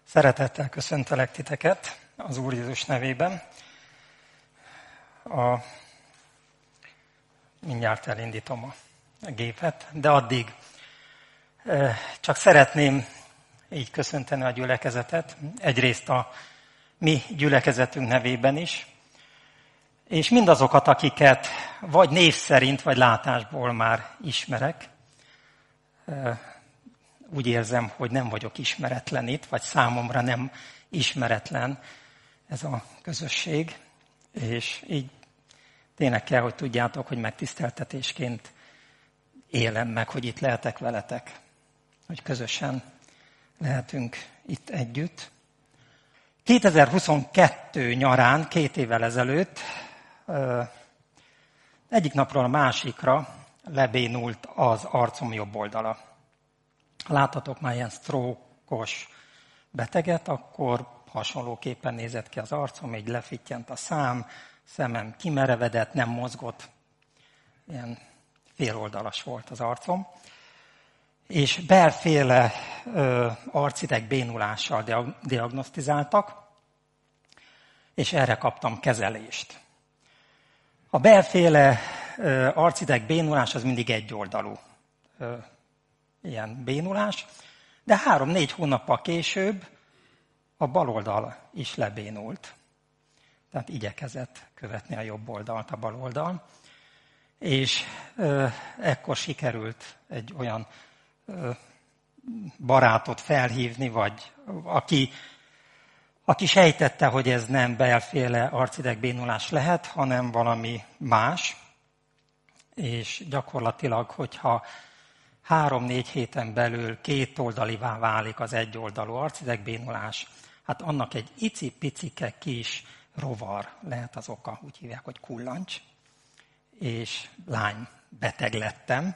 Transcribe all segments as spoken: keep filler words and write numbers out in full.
Szeretettel köszöntelek titeket az Úr Jézus nevében. A... Mindjárt elindítom a gépet, de addig csak szeretném így köszönteni a gyülekezetet, egyrészt a mi gyülekezetünk nevében is, és mindazokat, akiket vagy név szerint, vagy látásból már ismerek. Úgy érzem, hogy nem vagyok ismeretlen itt, vagy számomra nem ismeretlen ez a közösség, és így tényleg kell, hogy tudjátok, hogy megtiszteltetésként élem meg, hogy itt lehetek veletek, hogy közösen lehetünk itt együtt. kétezer-huszonkettő nyarán, két évvel ezelőtt, egyik napról a másikra lebénult az arcom jobb oldala. Láttatok már ilyen sztrókos beteget, akkor hasonlóképpen nézett ki az arcom, így lefittyent a szám, szemem kimerevedett, nem mozgott, ilyen féloldalas volt az arcom. És belféle ö, arcideg bénulással diagnosztizáltak, és erre kaptam kezelést. A belféle ö, arcideg bénulás az mindig egyoldalú ö, ilyen bénulás, de három-négy hónappal később a bal oldal is lebénult. Tehát igyekezett követni a jobb oldalt a bal oldal. És ö, ekkor sikerült egy olyan ö, barátot felhívni, vagy aki, aki sejtette, hogy ez nem belféle arcidegbénulás lehet, hanem valami más. És gyakorlatilag, hogyha három-négy héten belül kétoldalivá válik az egyoldalú arcidegbénulás, hát annak egy icipicike kis rovar lehet az oka, úgy hívják, hogy kullancs, és lány beteg lettem.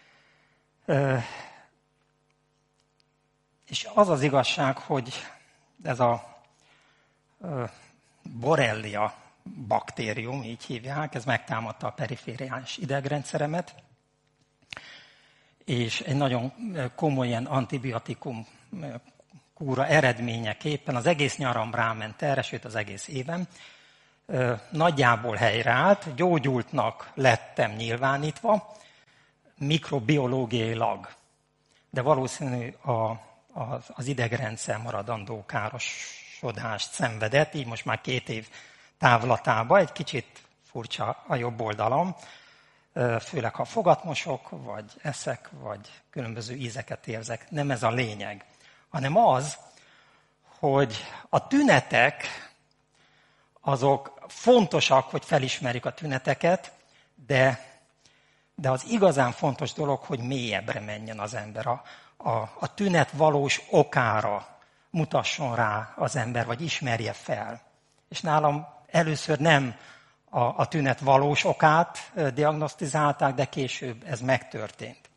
És az az igazság, hogy ez a borrelia baktérium, így hívják, ez megtámadta a perifériális idegrendszeremet, és egy nagyon komoly ilyen antibiotikum kúra eredményeképpen az egész nyaram ráment erre, sőt az egész évem. Nagyjából helyreállt, gyógyultnak lettem nyilvánítva, mikrobiológiailag, de valószínű a, az, az idegrendszer maradandó károsodást szenvedett, így most már két év távlatában, egy kicsit furcsa a jobb oldalam, főleg ha fogatmosok, vagy eszek, vagy különböző ízeket érzek. Nem ez a lényeg, hanem az, hogy a tünetek, azok fontosak, hogy felismerjük a tüneteket, de, de az igazán fontos dolog, hogy mélyebbre menjen az ember. A, a, a tünet valós okára mutasson rá az ember, vagy ismerje fel. És nálam először nem a, a tünet valós okát diagnosztizálták, de később ez megtörtént.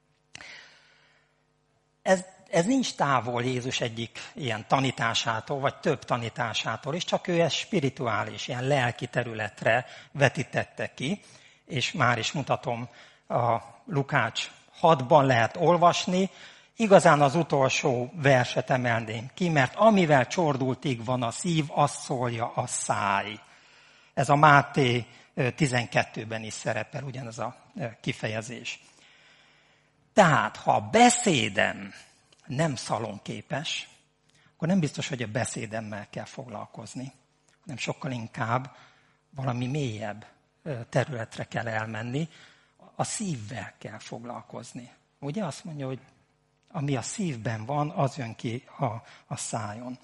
Ez, ez nincs távol Jézus egyik ilyen tanításától, vagy több tanításától, és csak ő ezt spirituális, ilyen lelki területre vetítette ki, és már is mutatom, a Lukács hatban lehet olvasni, igazán az utolsó verset emelném ki, mert amivel csordultig van a szív, azt szólja a száj. Ez a Máté tizenkettőben is szerepel ugyanez a kifejezés. Tehát, ha a beszédem nem szalonképes, akkor nem biztos, hogy a beszédemmel kell foglalkozni, hanem sokkal inkább valami mélyebb területre kell elmenni, a szívvel kell foglalkozni. Ugye azt mondja, hogy ami a szívben van, az jön ki a, a szájon.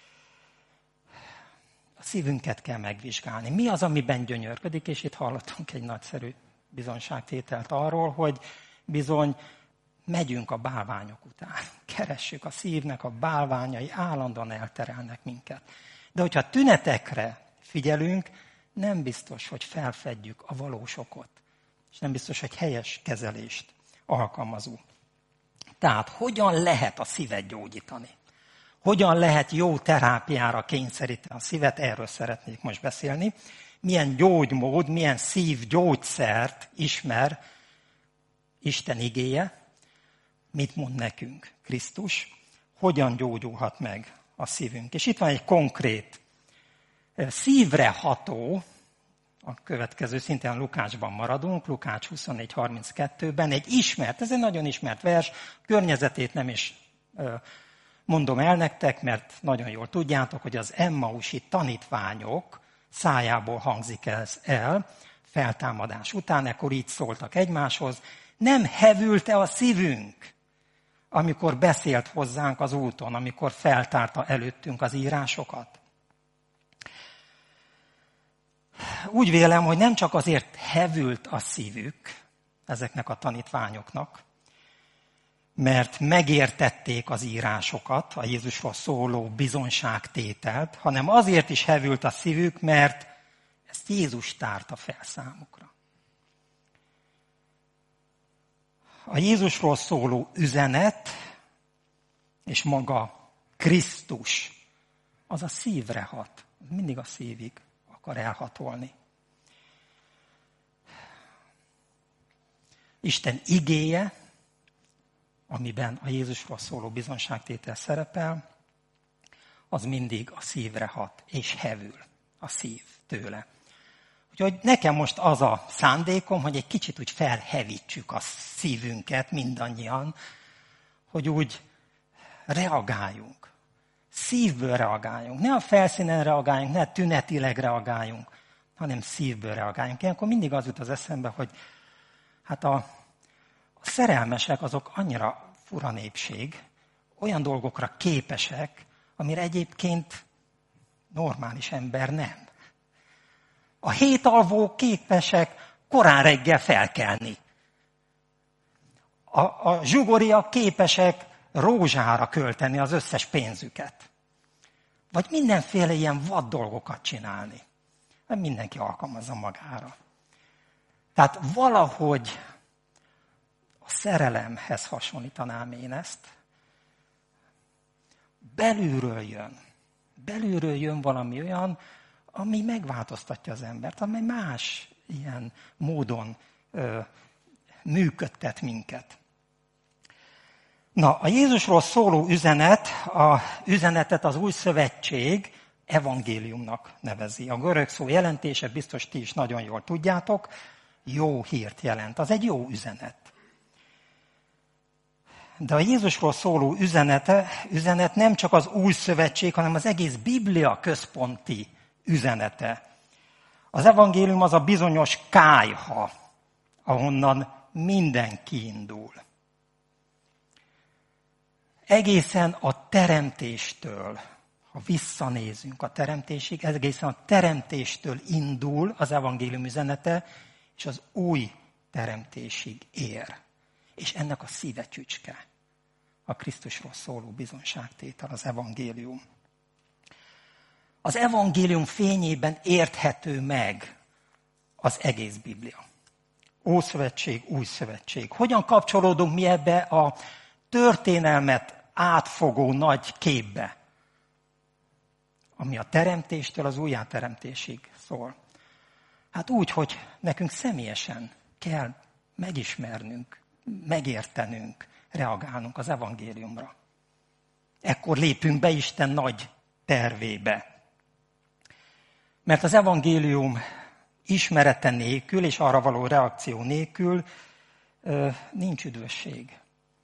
A szívünket kell megvizsgálni. Mi az, amiben gyönyörködik, és itt hallottunk egy nagyszerű bizonyságtételt arról, hogy bizony megyünk a bálványok után. Keressük a szívnek, a bálványai állandóan elterelnek minket. De hogyha a tünetekre figyelünk, nem biztos, hogy felfedjük a valós okot. És nem biztos, hogy helyes kezelést alkalmazunk. Tehát hogyan lehet a szívet gyógyítani? Hogyan lehet jó terápiára kényszeríteni a szívet? Erről szeretnék most beszélni. Milyen gyógymód, milyen szívgyógyszert ismer Isten igéje, mit mond nekünk Krisztus, hogyan gyógyulhat meg a szívünk. És itt van egy konkrét, szívre ható, a következő szintén Lukácsban maradunk, Lukács huszonnégy harminckettőben, egy ismert, ez egy nagyon ismert vers, környezetét nem is mondom el nektek, mert nagyon jól tudjátok, hogy az emmausi tanítványok szájából hangzik ez el, feltámadás után, ekkor így szóltak egymáshoz, nem hevült-e a szívünk, amikor beszélt hozzánk az úton, amikor feltárta előttünk az írásokat? Úgy vélem, hogy nem csak azért hevült a szívük ezeknek a tanítványoknak, mert megértették az írásokat, a Jézusról szóló bizonságtételt, hanem azért is hevült a szívük, mert ezt Jézus tárta fel számukra. A Jézusról szóló üzenet és maga Krisztus, az a szívre hat. Mindig a szívig akar elhatolni. Isten igéje, amiben a Jézusról szóló bizonságtétel szerepel, az mindig a szívre hat, és hevül a szív tőle. Úgyhogy nekem most az a szándékom, hogy egy kicsit úgy felhevítsük a szívünket mindannyian, hogy úgy reagáljunk. Szívből reagáljunk. Ne a felszínen reagáljunk, ne tünetileg reagáljunk, hanem szívből reagáljunk. Ilyenkor mindig az jut az eszembe, hogy hát a, a szerelmesek azok annyira fura népség, olyan dolgokra képesek, amire egyébként normális ember nem. A hétalvók képesek korán reggel felkelni. A, a zsugoriak képesek rózsára költeni az összes pénzüket. Vagy mindenféle ilyen vad dolgokat csinálni. Nem mindenki alkalmazza magára. Tehát valahogy a szerelemhez hasonlítanám én ezt. Belülről jön. Belülről jön valami olyan, ami megváltoztatja az embert, amely más ilyen módon ö, működtet minket. Na, a Jézusról szóló üzenet, a üzenetet az Új Szövetség evangéliumnak nevezi. A görög szó jelentése, biztos ti is nagyon jól tudjátok, jó hírt jelent. Az egy jó üzenet. De a Jézusról szóló üzenete, üzenet nem csak az Új Szövetség, hanem az egész Biblia központi üzenete. Az evangélium az a bizonyos kályha, ahonnan minden kiindul. Egészen a teremtéstől, ha visszanézünk a teremtésig, egészen a teremtéstől indul az evangélium üzenete, és az új teremtésig ér. És ennek a szíve csücske, a Krisztusról szóló bizonságtétel, az evangélium. Az evangélium fényében érthető meg az egész Biblia. Ószövetség, új szövetség. Hogyan kapcsolódunk mi ebbe a történelmet átfogó nagy képbe, ami a teremtéstől az újjáteremtésig szól? Hát úgy, hogy nekünk személyesen kell megismernünk, megértenünk, reagálnunk az evangéliumra. Ekkor lépünk be Isten nagy tervébe. Mert az evangélium ismerete nélkül és arra való reakció nélkül nincs üdvösség.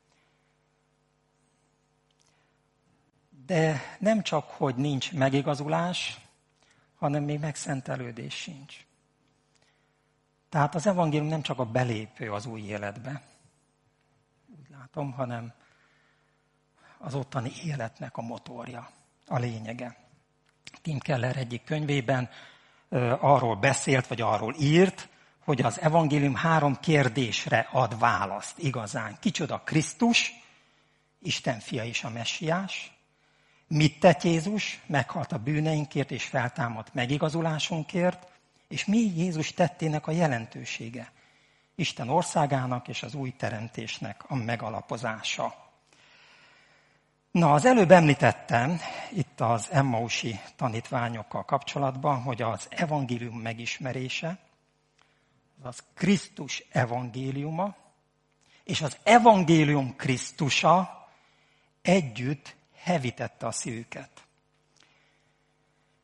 De nem csak, hogy nincs megigazulás, hanem még megszentelődés sincs. Tehát az evangélium nem csak a belépő az új életbe, úgy látom, hanem az ottani életnek a motorja, a lényege. Tim Keller egyik könyvében arról beszélt, vagy arról írt, hogy az evangélium három kérdésre ad választ igazán. Kicsoda Krisztus, Isten fia és a messiás? Mit tett Jézus? Meghalt a bűneinkért és feltámadt megigazulásunkért. És mi Jézus tettének a jelentősége? Isten országának és az új teremtésnek a megalapozása. Na, az előbb említettem itt az emmausi tanítványokkal kapcsolatban, hogy az evangélium megismerése, az Krisztus evangéliuma, és az evangélium Krisztusa együtt hevítette a szívüket.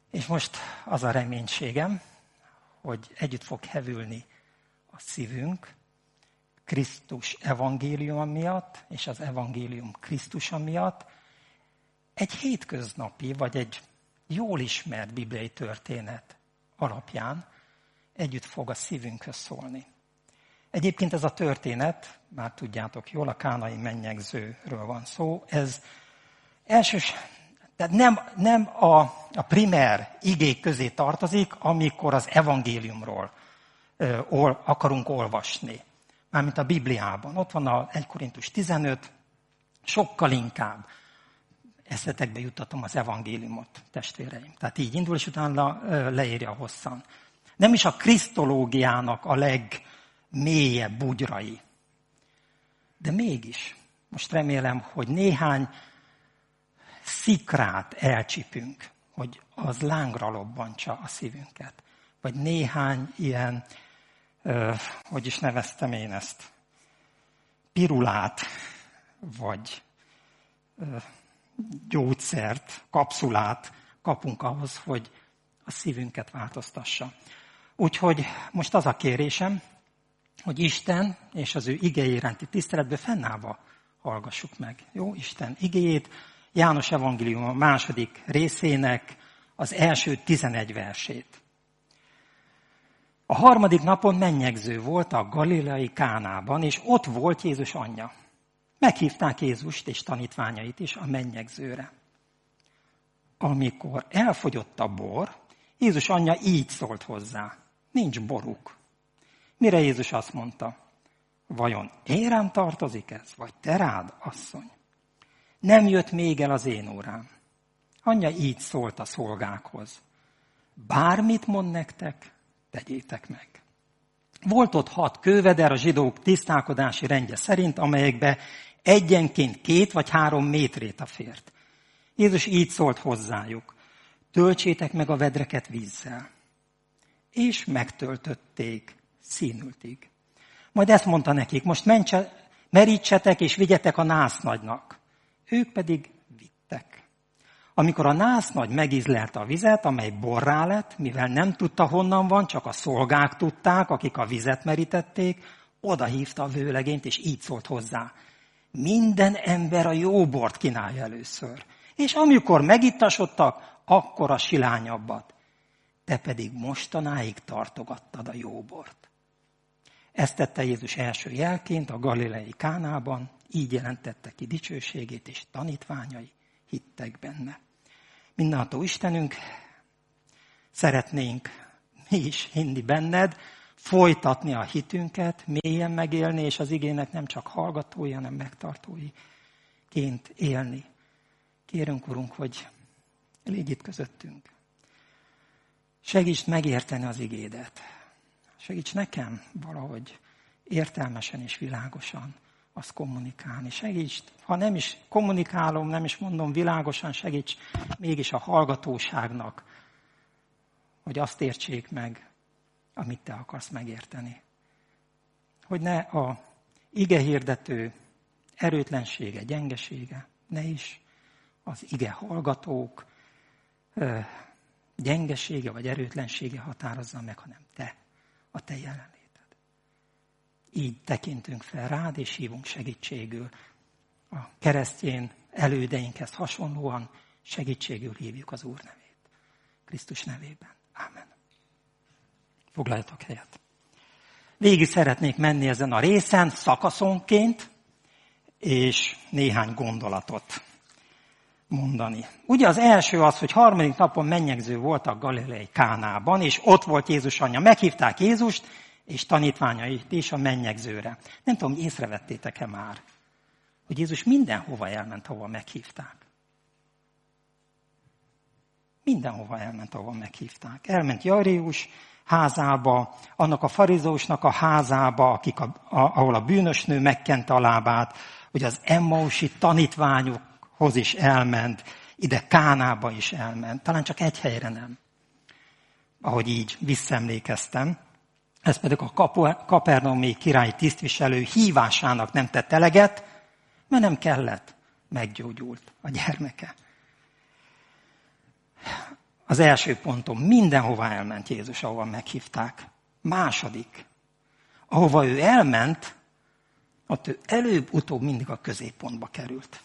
És most az a reménységem, hogy együtt fog hevülni a szívünk Krisztus evangéliuma miatt, és az evangélium Krisztusa miatt, egy hétköznapi, vagy egy jól ismert bibliai történet alapján együtt fog a szívünkhöz szólni. Egyébként ez a történet, már tudjátok jól, a kánai mennyegzőről van szó, ez elsős, tehát nem, nem a, a primer igék közé tartozik, amikor az evangéliumról ö, ol, akarunk olvasni. Mármint a Bibliában. Ott van a egy Korintus tizenöt, sokkal inkább eszetekbe juttatom az evangéliumot, testvéreim. Tehát így indul, és utána leírja hosszan. Nem is a krisztológiának a legmélyebb bugyrai. De mégis, most remélem, hogy néhány szikrát elcsipünk, hogy az lángra lobbantsa a szívünket. Vagy néhány ilyen, ö, hogy is neveztem én ezt, pirulát, vagy ö, gyógyszert, kapszulát kapunk ahhoz, hogy a szívünket változtassa. Úgyhogy most az a kérésem, hogy Isten és az ő igéje iránti tiszteletbe fennállva hallgassuk meg. Jó, Isten igéjét, János evangélium a második részének az első tizenegy versét. A harmadik napon mennyegző volt a galileai Kánában, és ott volt Jézus anyja. Meghívták Jézust és tanítványait is a mennyegzőre. Amikor elfogyott a bor, Jézus anyja így szólt hozzá: nincs boruk. Mire Jézus azt mondta: vajon én rám tartozik ez, vagy te rád, asszony? Nem jött még el az én órám. Anyja így szólt a szolgákhoz: bármit mond nektek, tegyétek meg. Volt ott hat kőveder a zsidók tisztálkodási rendje szerint, amelyekbe egyenként két vagy három métréta fért. Jézus így szólt hozzájuk: töltsétek meg a vedreket vízzel. És megtöltötték színültig. Majd ezt mondta nekik: most mentse, merítsetek és vigyetek a násznagynak. Ők pedig vittek. Amikor a násznagy megízlelte a vizet, amely borrá lett, mivel nem tudta honnan van, csak a szolgák tudták, akik a vizet merítették, oda hívta a vőlegényt, és így szólt hozzá: minden ember a jó bort kínálja először, és amikor megittasodtak, akkor a silányabbat. Te pedig mostanáig tartogattad a jó bort. Ezt tette Jézus első jelként a galileai Kánában, így jelentette ki dicsőségét, és tanítványai hittek benne. Mindenható Istenünk, szeretnénk mi is hinni benned, folytatni a hitünket, mélyen megélni, és az igének nem csak hallgatói, hanem megtartóiként élni. Kérünk, Urunk, hogy légy itt közöttünk. Segíts megérteni az igédet. Segíts nekem valahogy értelmesen és világosan azt kommunikálni. Segíts, ha nem is kommunikálom, nem is mondom világosan, segíts mégis a hallgatóságnak, hogy azt értsék meg, amit te akarsz megérteni. Hogy ne a ige hirdető erőtlensége, gyengesége, ne is az ige hallgatók gyengesége vagy erőtlensége határozza meg, hanem te, a te jelenléted. Így tekintünk fel rád, és hívunk segítségül. A keresztény elődeinkhez hasonlóan segítségül hívjuk az Úr nevét. Krisztus nevében. Ámen. Foglaljatok helyet. Végig szeretnék menni ezen a részen, szakaszonként, és néhány gondolatot mondani. Ugye az első az, hogy harmadik napon mennyegző volt a galileai Kánában, és ott volt Jézus anyja. Meghívták Jézust, és tanítványait is a mennyegzőre. Nem tudom, hogy észrevettétek-e már, hogy Jézus mindenhova elment, ahova meghívták. Mindenhova elment, ahova meghívták. Elment Jairus házába, annak a farizeusnak a házába, akik a, a, ahol a bűnös nő megkente a lábát, hogy az emmausi tanítványokhoz is elment, ide Kánába is elment. Talán csak egy helyre nem. Ahogy így visszaemlékeztem. Ez pedig a kapernaumi királyi tisztviselő hívásának nem tett eleget, mert nem kellett, meggyógyult a gyermeke. Az első ponton mindenhova elment Jézus, ahova meghívták. Második, ahova ő elment, ott ő előbb-utóbb mindig a középpontba került.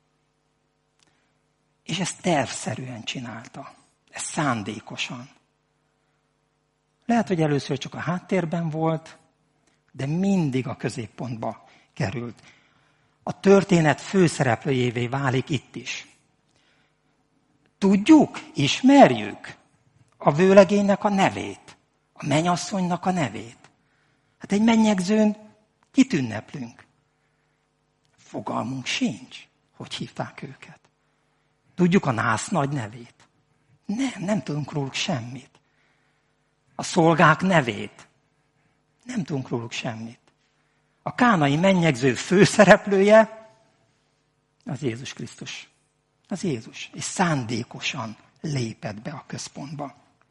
És ezt tervszerűen csinálta. Ez szándékosan. Lehet, hogy először csak a háttérben volt, de mindig a középpontba került. A történet főszereplőjévé válik itt is. Tudjuk, ismerjük a vőlegénynek a nevét, a mennyasszonynak a nevét. Hát egy mennyegzőn kit ünneplünk? Fogalmunk sincs, hogy hívták őket. Tudjuk a nász nagy nevét? Nem, nem tudunk róluk semmit. A szolgák nevét? Nem tudunk róluk semmit. A kánai mennyegző főszereplője az Jézus Krisztus. Az Jézus. És szándékosan lépett be a központba.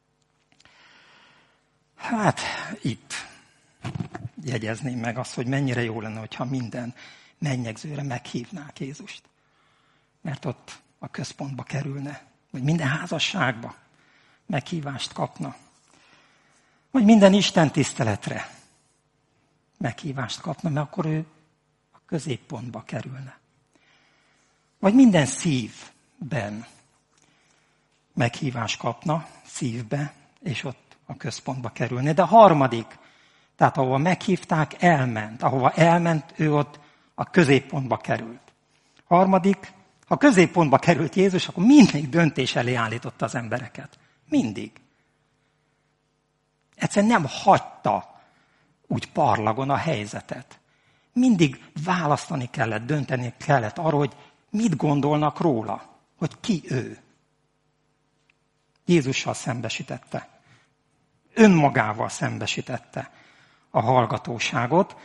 Hát itt jegyezném meg azt, hogy mennyire jó lenne, hogyha minden mennyegzőre meghívnák Jézust. Mert ott a központba kerülne. Vagy minden házasságba meghívást kapna. Vagy minden Isten tiszteletre meghívást kapna, mert akkor ő a középpontba kerülne. Vagy minden szívben meghívást kapna, szívbe, és ott a központba kerülne. De a harmadik, tehát ahova meghívták, elment. Ahova elment, ő ott a középpontba került. Harmadik, ha középpontba került Jézus, akkor mindig döntés elé állította az embereket. Mindig. Egyszerűen nem hagyta úgy parlagon a helyzetet. Mindig választani kellett, dönteni kellett arról, hogy mit gondolnak róla, hogy ki ő. Jézussal szembesítette. Önmagával szembesítette a hallgatóságot.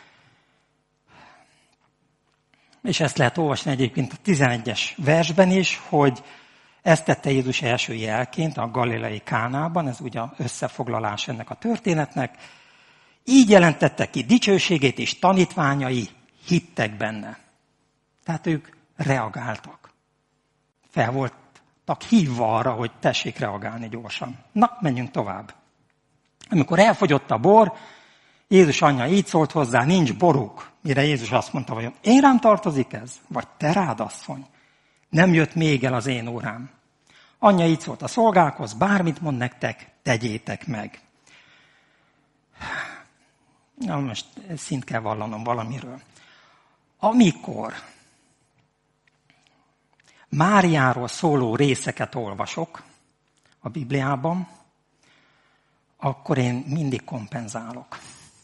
És ezt lehet olvasni egyébként a tizenegyes versben is, hogy ezt tette Jézus első jelként a galileai Kánában, ez ugye összefoglalás ennek a történetnek. Így jelentette ki dicsőségét, és tanítványai hittek benne. Tehát ők reagáltak. Fel voltak hívva arra, hogy tessék reagálni gyorsan. Na, menjünk tovább. Amikor elfogyott a bor, Jézus anyja így szólt hozzá, nincs boruk. Mire Jézus azt mondta, hogy én rám tartozik ez? Vagy te rád, asszony? Nem jött még el az én órám. Anyja így szólt a szolgákhoz, bármit mond nektek, tegyétek meg. Na most szint kell vallanom valamiről. Amikor Máriáról szóló részeket olvasok a Bibliában, akkor én mindig kompenzálok.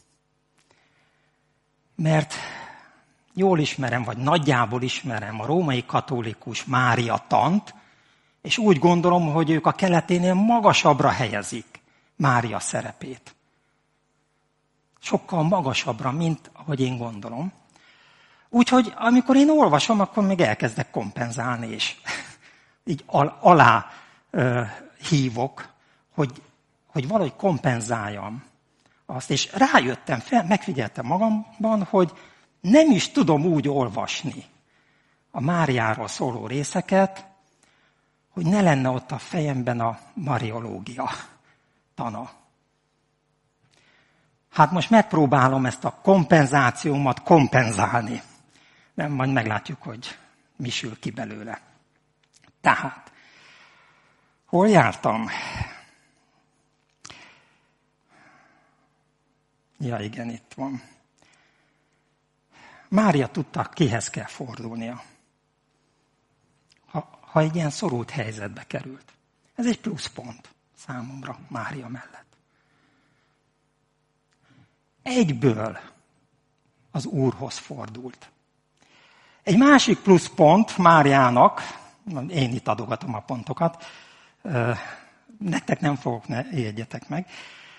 Mert jól ismerem, vagy nagyjából ismerem a római katolikus Mária tant, és úgy gondolom, hogy ők a keleténél magasabbra helyezik Mária szerepét. Sokkal magasabbra, mint ahogy én gondolom. Úgyhogy amikor én olvasom, akkor még elkezdek kompenzálni, és így al- alá ö, hívok, hogy, hogy valahogy kompenzáljam azt. És rájöttem, fel, megfigyeltem magamban, hogy nem is tudom úgy olvasni a Máriáról szóló részeket, hogy ne lenne ott a fejemben a mariológia tana. Hát most megpróbálom ezt a kompenzációmat kompenzálni. Nem, majd meglátjuk, hogy mi sül ki belőle. Tehát, hol jártam? Ja, igen, itt van. Mária tudta, kihez kell fordulnia, ha, ha egy ilyen szorult helyzetbe került. Ez egy pluszpont számomra Mária mellett. Egyből az Úrhoz fordult. Egy másik pluszpont Máriának, én itt adogatom a pontokat, nektek nem fogok, ne jegyetek meg,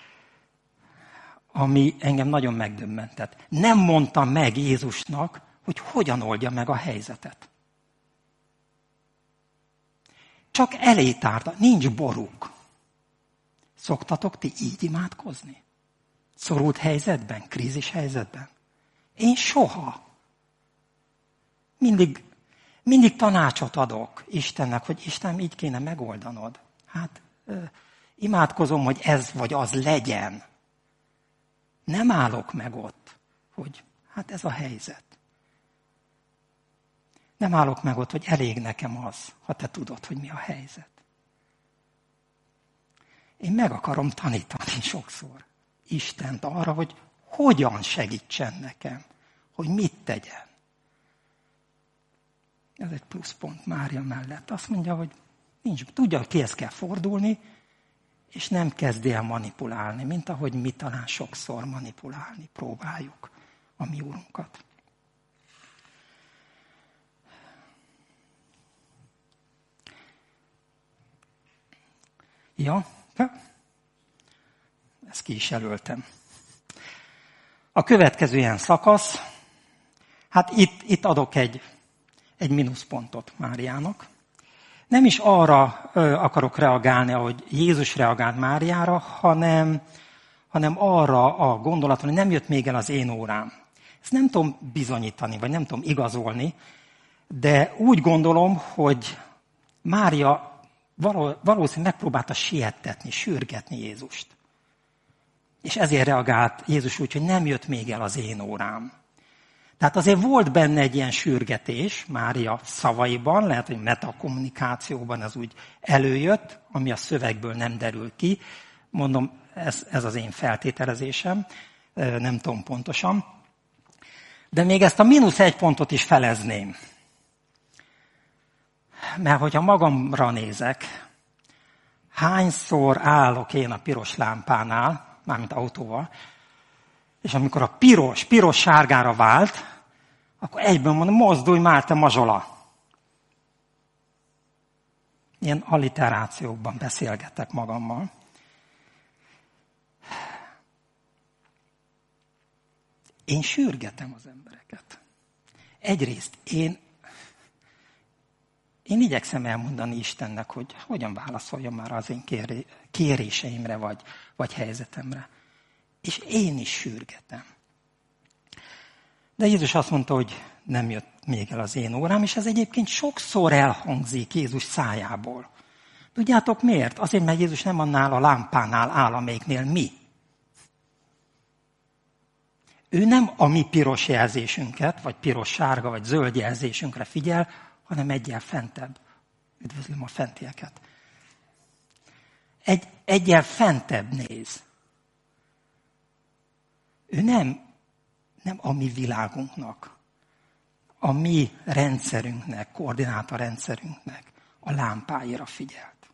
ami engem nagyon megdöbbentett. Nem mondta meg Jézusnak, hogy hogyan oldja meg a helyzetet. Csak elé tárta, nincs boruk. Szoktatok ti így imádkozni? Szorult helyzetben, krízis helyzetben? Én soha. Mindig, mindig tanácsot adok Istennek, hogy Isten, így kéne megoldanod. Hát imádkozom, hogy ez vagy az legyen. Nem állok meg ott, hogy hát ez a helyzet. Nem állok meg ott, hogy elég nekem az, ha te tudod, hogy mi a helyzet. Én meg akarom tanítani sokszor Istent arra, hogy hogyan segítsen nekem, hogy mit tegyen. Ez egy pluszpont Mária mellett. Azt mondja, hogy nincs, tudja, hogy kihez kell fordulni, és nem kezdi el manipulálni, mint ahogy mi talán sokszor manipulálni próbáljuk a mi Urunkat. Ja, ezt ki is jelöltem. A következő ilyen szakasz, hát itt, itt adok egy, egy mínuszpontot Máriának. Nem is arra ö, akarok reagálni, ahogy Jézus reagált Máriára, hanem, hanem arra a gondolatra, hogy nem jött még el az én órám. Ezt nem tudom bizonyítani, vagy nem tudom igazolni, de úgy gondolom, hogy Mária valószínűleg megpróbálta siettetni, sürgetni Jézust. És ezért reagált Jézus úgy, hogy nem jött még el az én órám. Tehát azért volt benne egy ilyen sürgetés Mária szavaiban, lehet, hogy metakommunikációban ez úgy előjött, ami a szövegből nem derül ki. Mondom, ez, ez az én feltételezésem, nem tudom pontosan. De még ezt a mínusz egy pontot is felezném. Mert hogyha magamra nézek, hányszor állok én a piros lámpánál, mármint autóval, és amikor a piros, piros-sárgára vált, akkor egyben mondom, mozdulj már, te mazsola. Ilyen alliterációkban beszélgetek magammal. Én sürgetem az embereket. Egyrészt én, én igyekszem elmondani Istennek, hogy hogyan válaszoljon már az én kéréseimre vagy, vagy helyzetemre. És én is sürgetem. De Jézus azt mondta, hogy nem jött még el az én órám, és ez egyébként sokszor elhangzik Jézus szájából. Tudjátok miért? Azért, mert Jézus nem annál a lámpánál áll, amelyiknél mi. Ő nem a mi piros jelzésünket, vagy piros-sárga, vagy zöld jelzésünkre figyel, hanem egyel fentebb. Üdvözlöm a fentieket. Egy, egyel fentebb néz. Ő nem, nem a mi világunknak, a mi rendszerünknek, koordinátorrendszerünknek a lámpáira figyelt.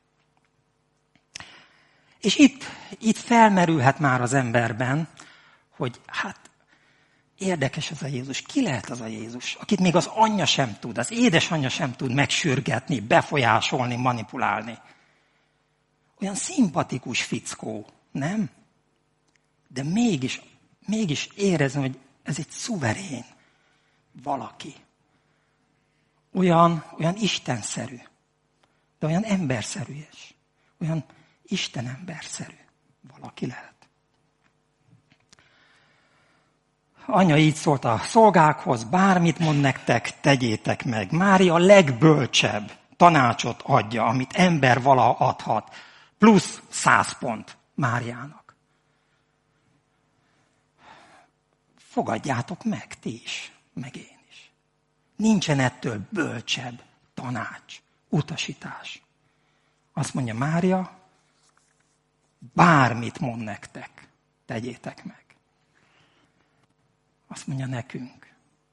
És itt, itt felmerülhet már az emberben, hogy hát érdekes ez a Jézus. Ki lehet az a Jézus, akit még az anyja sem tud, az édesanyja sem tud megsürgetni, befolyásolni, manipulálni. Olyan szimpatikus fickó, nem? De mégis, mégis érezem, hogy ez egy szuverén valaki. Olyan, olyan istenszerű, de olyan emberszerű is. Olyan istenemberszerű valaki lehet. Anya így szólt a szolgákhoz, bármit mond nektek, tegyétek meg. Mária a legbölcsebb tanácsot adja, amit ember valaha adhat. Plusz száz pont Máriának. Fogadjátok meg ti is, meg én is. Nincsen ettől bölcsebb tanács, utasítás. Azt mondja Mária, bármit mond nektek, tegyétek meg. Azt mondja nekünk,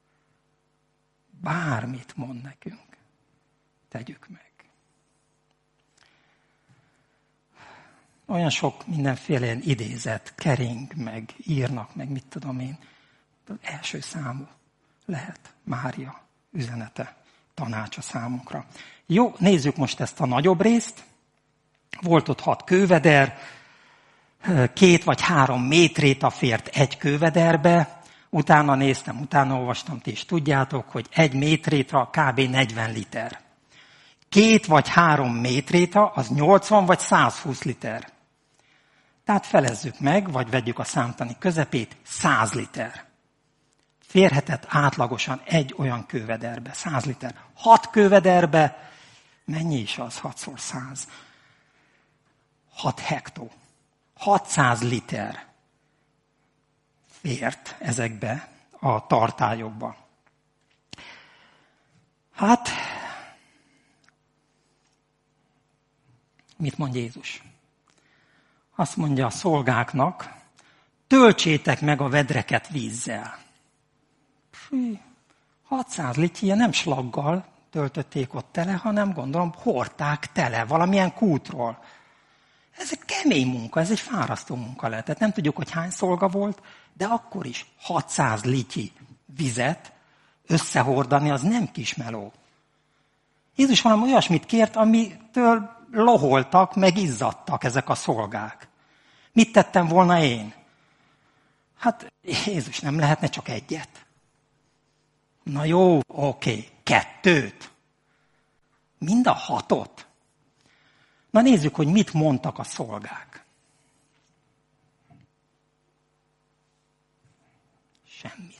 bármit mond nekünk, tegyük meg. Olyan sok mindenféle ilyen idézet kering, meg írnak, meg mit tudom én. Az első számú lehet Mária üzenete, tanácsa számunkra. Jó, nézzük most ezt a nagyobb részt. Volt ott hat kőveder, két vagy három métréta fért egy kővederbe. Utána néztem, utána olvastam, ti is tudjátok, hogy egy métréta kb. negyven liter. Két vagy három métréta az nyolcvan vagy százhúsz liter. Tehát felezzük meg, vagy vegyük a számtani közepét, száz liter. Férhetett átlagosan egy olyan kővederbe, száz liter. Hat kővederbe, mennyi is az, hatszor száz? hat hektó, hatszáz liter fért ezekbe a tartályokba. Hát, mit mond Jézus? Azt mondja a szolgáknak, töltsétek meg a vedreket vízzel. Fű, hatszáz littyia nem slaggal töltötték ott tele, hanem gondolom hordták tele valamilyen kútról. Ez egy kemény munka, ez egy fárasztó munka lehetett. Nem tudjuk, hogy hány szolga volt, de akkor is hatszáz lityi vizet összehordani, az nem kis meló. Jézus valami olyasmit kért, amitől loholtak, meg izzadtak ezek a szolgák. Mit tettem volna én? Hát Jézus, nem lehetne csak egyet? Na jó, oké, kettőt. Mind a hatot. Na nézzük, hogy mit mondtak a szolgák. Semmit.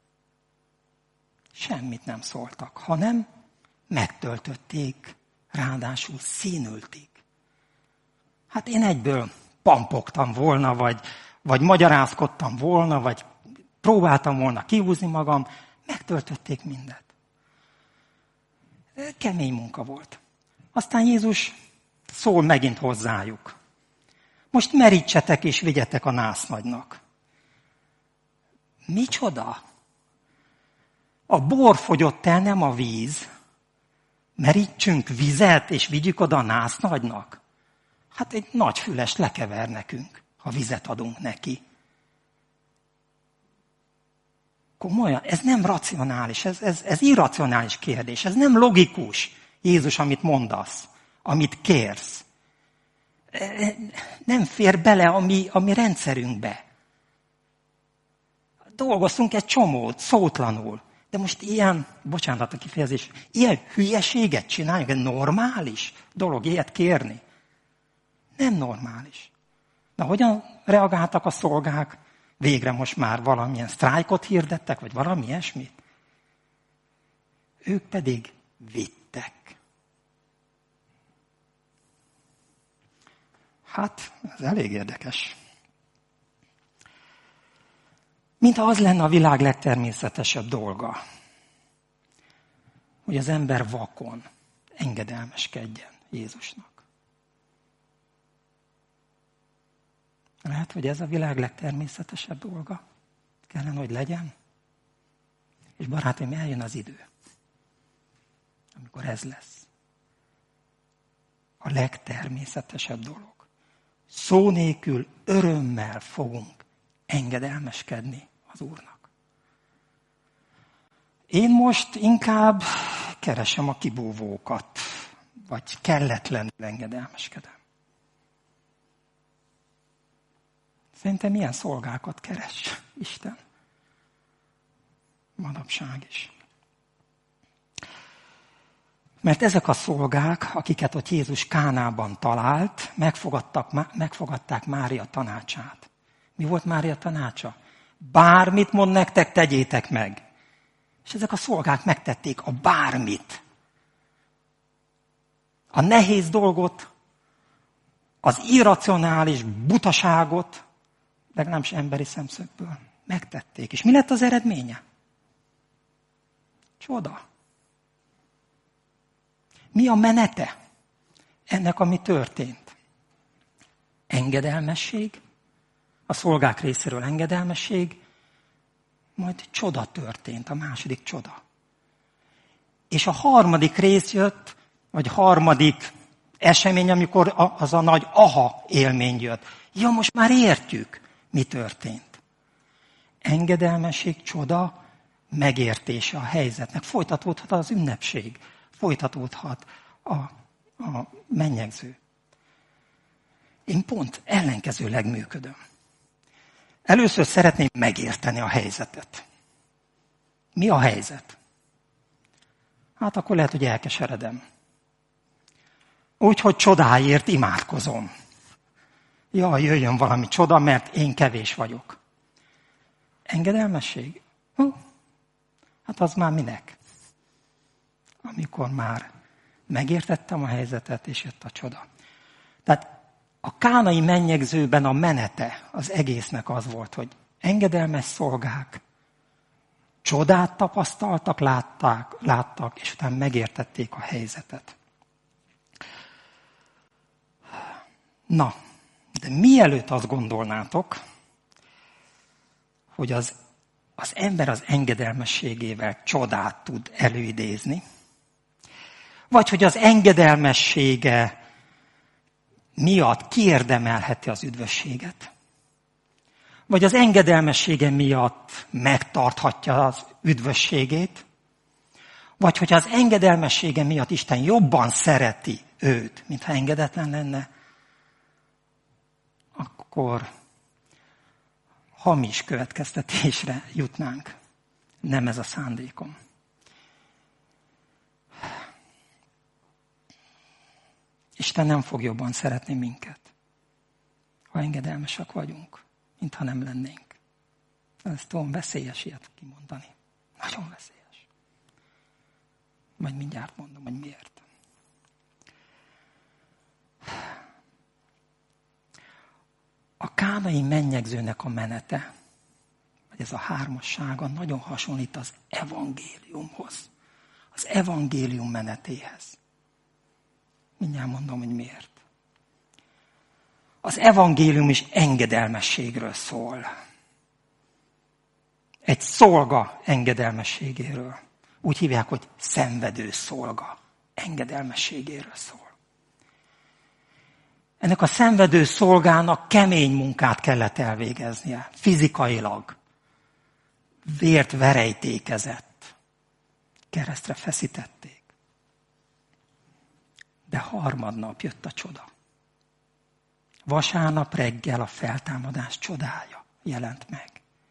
Semmit nem szóltak, hanem megtöltötték, ráadásul színülték. Hát én egyből pampogtam volna, vagy, vagy magyarázkodtam volna, vagy próbáltam volna kihúzni magam, megtöltötték mindet. Kemény munka volt. Aztán Jézus szól megint hozzájuk. Most merítsetek és vigyetek a násznagynak. Micsoda? A bor fogyott el, nem a víz. Merítsünk vizet, és vigyük oda a násznagynak? Hát egy nagy füles lekever nekünk, ha vizet adunk neki. Komolyan, ez nem racionális, ez, ez, ez irracionális kérdés, ez nem logikus, Jézus, amit mondasz, amit kérsz. Nem fér bele a mi, a mi rendszerünkbe. Dolgoztunk egy csomót, szótlanul. De most ilyen, bocsánat a kifejezés, ilyen hülyeséget csináljuk, ez normális dolog ilyet kérni. Nem normális. Na hogyan reagáltak a szolgák? Végre most már valamilyen sztrájkot hirdettek, vagy valami ilyesmit? Ők pedig vittek. Hát, ez elég érdekes. Mintha az lenne a világ legtermészetesebb dolga, hogy az ember vakon engedelmeskedjen Jézusnak. Lehet, hogy ez a világ legtermészetesebb dolga kellene, hogy legyen. És barátaim, eljön az idő, amikor ez lesz. A legtermészetesebb dolog. Szó nélkül örömmel fogunk engedelmeskedni az Úrnak. Én most inkább keresem a kibúvókat, vagy kelletlenül engedelmeskedem. Szerintem milyen szolgákat keres Isten? Manapság is. Mert ezek a szolgák, akiket ott Jézus Kánában talált, megfogadtak, megfogadták Mária tanácsát. Mi volt Mária tanácsa? Bármit mond nektek, tegyétek meg. És ezek a szolgák megtették a bármit. A nehéz dolgot, az irracionális butaságot, legalábbis emberi szemszögből megtették. És mi lett az eredménye? Csoda. Mi a menete ennek, ami történt? Engedelmesség, a szolgák részéről engedelmesség, majd csoda történt, a második csoda. És a harmadik rész jött, vagy harmadik esemény, amikor az a nagy aha élmény jött. Ja, most már értjük, mi történt. Engedelmesség, csoda, megértése a helyzetnek. Folytatódhat az ünnepség, folytatódhat a, a mennyegző. Én pont ellenkezőleg működöm. Először szeretném megérteni a helyzetet. Mi a helyzet? Hát akkor lehet, hogy elkeseredem. Úgyhogy csodáért imádkozom. Jaj, jöjjön valami csoda, mert én kevés vagyok. Engedelmesség? Hm? Hát az már minek? Amikor már megértettem a helyzetet, és jött a csoda. Tehát A kánai mennyegzőben a menete az egésznek az volt, hogy engedelmes szolgák, csodát tapasztaltak, látták, láttak, és utána megértették a helyzetet. Na, de mielőtt azt gondolnátok, hogy az, az ember az engedelmességével csodát tud előidézni, vagy hogy az engedelmessége miatt kiérdemelheti az üdvösséget, vagy az engedelmessége miatt megtarthatja az üdvösségét, vagy hogy az engedelmessége miatt Isten jobban szereti őt, mintha engedetlen lenne, akkor hamis következtetésre jutnánk. Nem ez a szándékom. Isten nem fog jobban szeretni minket, ha engedelmesek vagyunk, mintha nem lennénk. Ez tudom, veszélyes ilyet kimondani. Nagyon veszélyes. Majd mindjárt mondom, hogy miért. A kánai mennyegzőnek a menete, vagy ez a hármassága nagyon hasonlít az evangéliumhoz. Az evangélium menetéhez. Mindjárt mondom, hogy miért. Az evangélium is engedelmességről szól. Egy szolga engedelmességéről. Úgy hívják, hogy szenvedő szolga engedelmességéről szól. Ennek a szenvedő szolgának kemény munkát kellett elvégeznie, fizikailag. Vért verejtékezett. Keresztre feszítették. De harmadnap jött a csoda. Vasárnap reggel a feltámadás csodája jelent meg.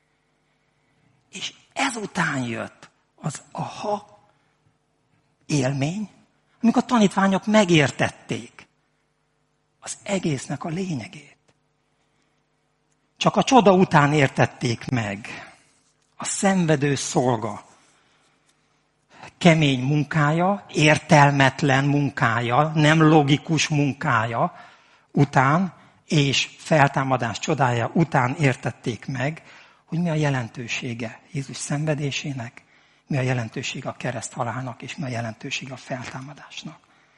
És ezután jött az aha élmény, amikor a tanítványok megértették az egésznek a lényegét. Csak a csoda után értették meg a szenvedő szolga kemény munkája, értelmetlen munkája, nem logikus munkája után, és feltámadás csodája után értették meg, hogy mi a jelentősége Jézus szenvedésének, mi a jelentősége a kereszthalálnak, és mi a jelentősége a feltámadásnak.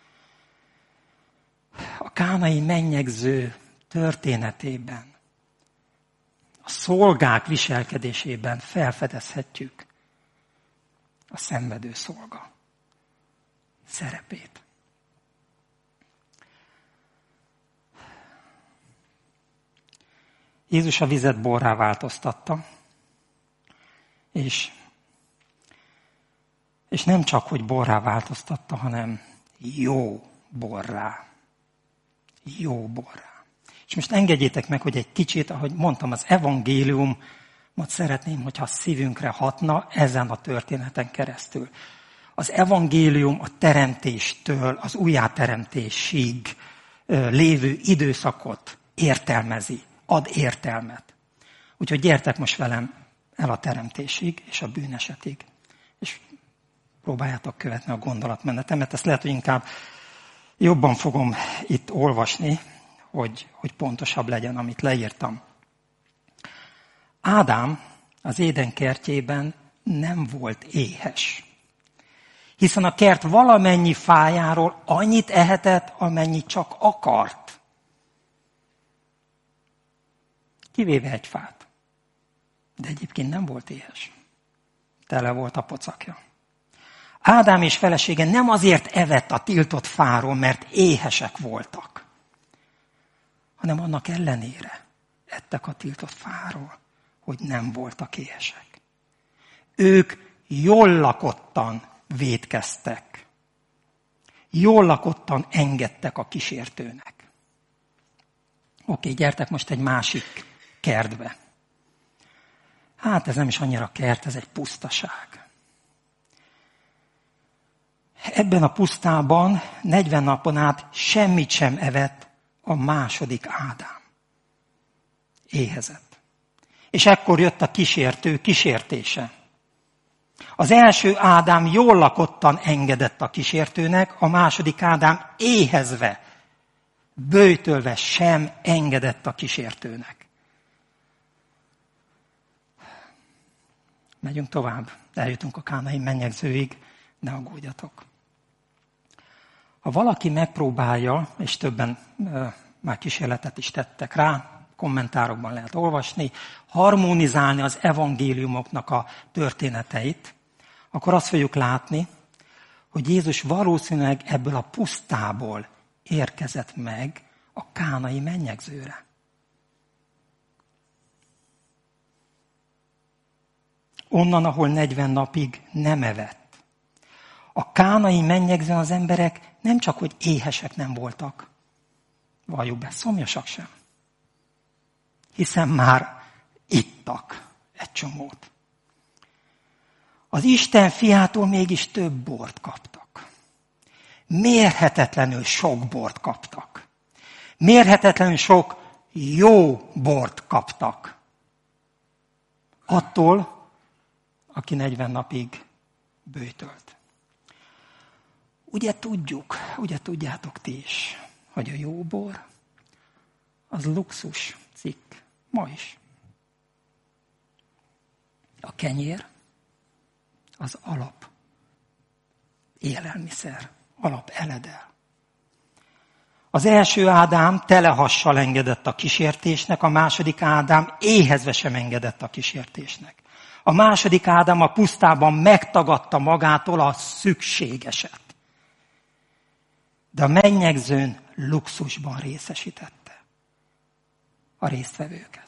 A kánai mennyegző történetében, a szolgák viselkedésében felfedezhetjük a szenvedő szolga szerepét. Jézus a vizet borrá változtatta, és, és nem csak, hogy borrá változtatta, hanem jó borrá. Jó borrá. És most engedjétek meg, hogy egy kicsit, ahogy mondtam, az evangéliumot szeretném, hogyha a szívünkre hatna ezen a történeten keresztül. Az evangélium a teremtéstől az újjáteremtésig lévő időszakot értelmezi, ad értelmet. Úgyhogy gyertek most velem el a teremtésig és a bűnesetig. És próbáljátok követni a gondolatmenetemet. Ezt lehet, hogy inkább jobban fogom itt olvasni, hogy, hogy pontosabb legyen, amit leírtam. Ádám az Éden kertjében nem volt éhes. Hiszen a kert valamennyi fájáról annyit ehetett, amennyit csak akart. Kivéve egy fát. De egyébként nem volt éhes. Tele volt a pocakja. Ádám és felesége nem azért evett a tiltott fáról, mert éhesek voltak, hanem annak ellenére ettek a tiltott fáról, hogy nem voltak éhesek. Ők jól lakottan vétkeztek. Jól lakottan engedtek a kísértőnek. Oké, gyertek most egy másik kertbe. Hát ez nem is annyira kert, ez egy pusztaság. Ebben a pusztában negyven napon át semmit sem evett a második Ádám. Éhezett. És ekkor jött a kísértő kísértése. Az első Ádám jól lakottan engedett a kísértőnek, a második Ádám éhezve böjtölve sem engedett a kísértőnek. Megyünk tovább, eljutunk a kánai mennyegzőig, ne aggódjatok. Ha valaki megpróbálja, és többen e, már kísérletet is tettek rá, kommentárokban lehet olvasni, harmonizálni az evangéliumoknak a történeteit, akkor azt fogjuk látni, hogy Jézus valószínűleg ebből a pusztából érkezett meg a kánai mennyegzőre. Onnan, ahol negyven napig nem evett. A kánai mennyegzőn az emberek nem csak, hogy éhesek nem voltak, valljuk be, szomjasak sem. Hiszen már ittak egy csomót. Az Isten fiától mégis több bort kaptak. Mérhetetlenül sok bort kaptak. Mérhetetlenül sok jó bort kaptak. Attól, aki negyven napig böjtölt. Ugye tudjuk, ugye tudjátok ti is, hogy a jó bor az luxus cikk. Ma is. A kenyér az alap élelmiszer, alap eledel. Az első Ádám telehassal engedett a kísértésnek, a második Ádám éhezve sem engedett a kísértésnek. A második Ádám a pusztában megtagadta magától a szükségeset. De a mennyegzőn luxusban részesítette a résztvevőket.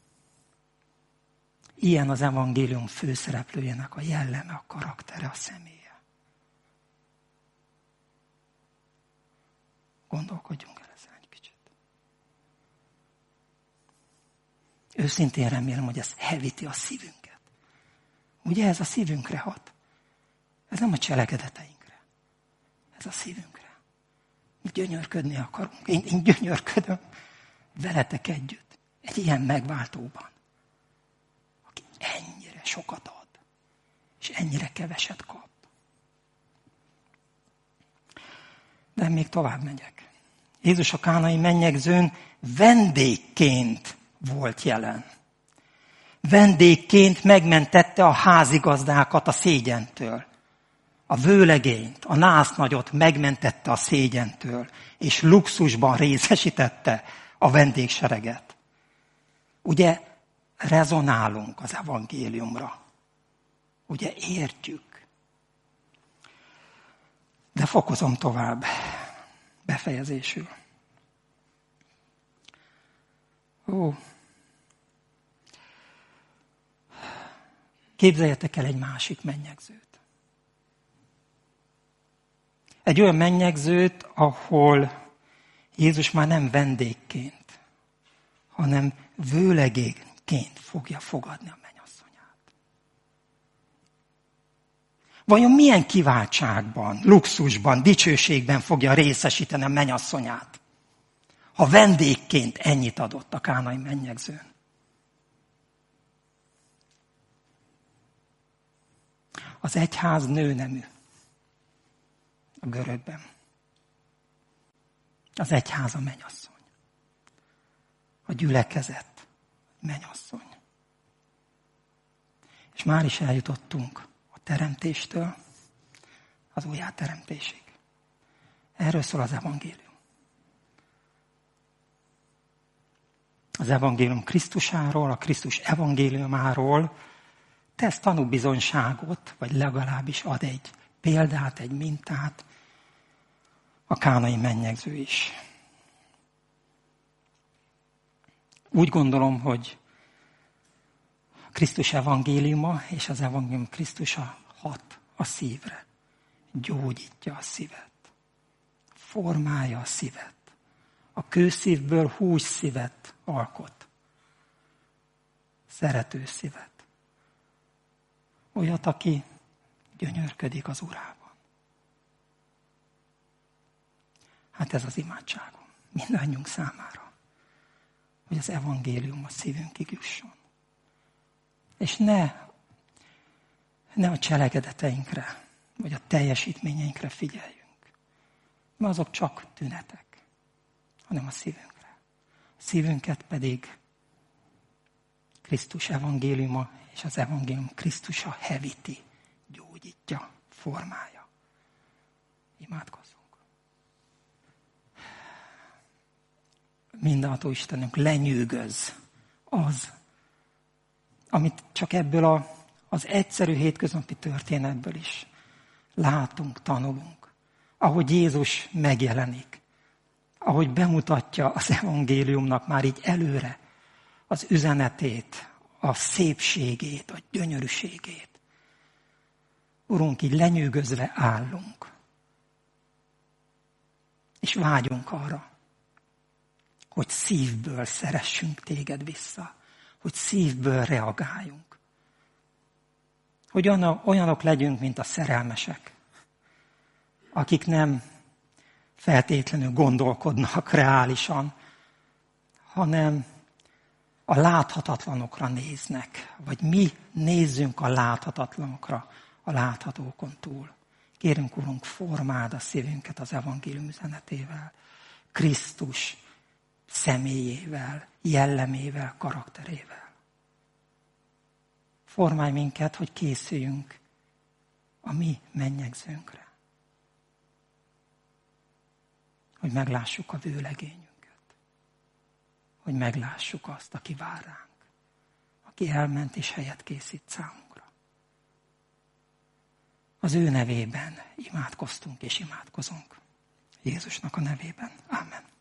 Ilyen az evangélium főszereplőjének a jelleme, a karaktere, a személye. Gondolkodjunk el ezen egy kicsit. Őszintén remélem, hogy ez hevíti a szívünket. Ugye ez a szívünkre hat? Ez nem a cselekedeteinkre. Ez a szívünkre. Mi gyönyörködni akarunk. Én, én gyönyörködöm veletek együtt. Egy ilyen megváltóban. Aki ennyire sokat ad. És ennyire keveset kap. De még tovább megyek. Jézus a kánai mennyegzőn vendégként volt jelen. Vendégként megmentette a házigazdákat a szégyentől. A vőlegényt, a násznagyot megmentette a szégyentől, és luxusban részesítette a vendégsereget. Ugye rezonálunk az evangéliumra. Ugye értjük. De fokozom tovább. Befejezésül. Ó. Képzeljetek el egy másik mennyegzőt. Egy olyan mennyegzőt, ahol Jézus már nem vendégként, hanem vőlegényként fogja fogadni a mennyasszonyát. Vajon milyen kiváltságban, luxusban, dicsőségben fogja részesíteni a mennyasszonyát, ha vendégként ennyit adott a kánai mennyegzőn? Az egyház nőnemű a görögben. Az egyház a mennyasszony. A gyülekezet mennyasszony. És már is eljutottunk a teremtéstől az újjáteremtésig. Erről szól az evangélium. Az evangélium Krisztusáról, a Krisztus evangéliumáról tesz tanúbizonyságot, vagy legalábbis ad egy példát, egy mintát, a kánai mennyegző is. Úgy gondolom, hogy a Krisztus evangéliuma és az evangélium Krisztusa hat a szívre. Gyógyítja a szívet. Formálja a szívet. A kőszívből hús szívet alkot. Szerető szívet. Olyat, aki gyönyörködik az Urában. Hát ez az imádságom mindannyiunk számára, hogy az evangélium a szívünkig jusson. És ne, ne a cselekedeteinkre, vagy a teljesítményeinkre figyeljünk. Mert azok csak tünetek. hanem a szívünkre. A szívünket pedig Krisztus evangéliuma és az evangélium Krisztusa hevíti, gyógyítja, formálja. Imádkozzunk. Mindenható Istenünk, lenyűgöz az, amit csak ebből a, az egyszerű hétköznapi történetből is látunk, tanulunk. Ahogy Jézus megjelenik, ahogy bemutatja az evangéliumnak már így előre az üzenetét, a szépségét, a gyönyörűségét. Urunk, így lenyűgözve állunk. És vágyunk arra, hogy szívből szeressünk téged vissza, hogy szívből reagáljunk. Hogy olyanok legyünk, mint a szerelmesek, akik nem feltétlenül gondolkodnak reálisan, hanem a láthatatlanokra néznek, vagy mi nézzünk a láthatatlanokra a láthatókon túl. Kérünk, Urunk, formáld a szívünket az evangélium üzenetével, Krisztus személyével, jellemével, karakterével. Formálj minket, hogy készüljünk a mi mennyegzőnkre. Hogy meglássuk a vőlegényünket. Hogy meglássuk azt, aki vár ránk. Aki elment és helyet készít számunkra. Az ő nevében imádkoztunk és imádkozunk. Jézusnak a nevében. Amen.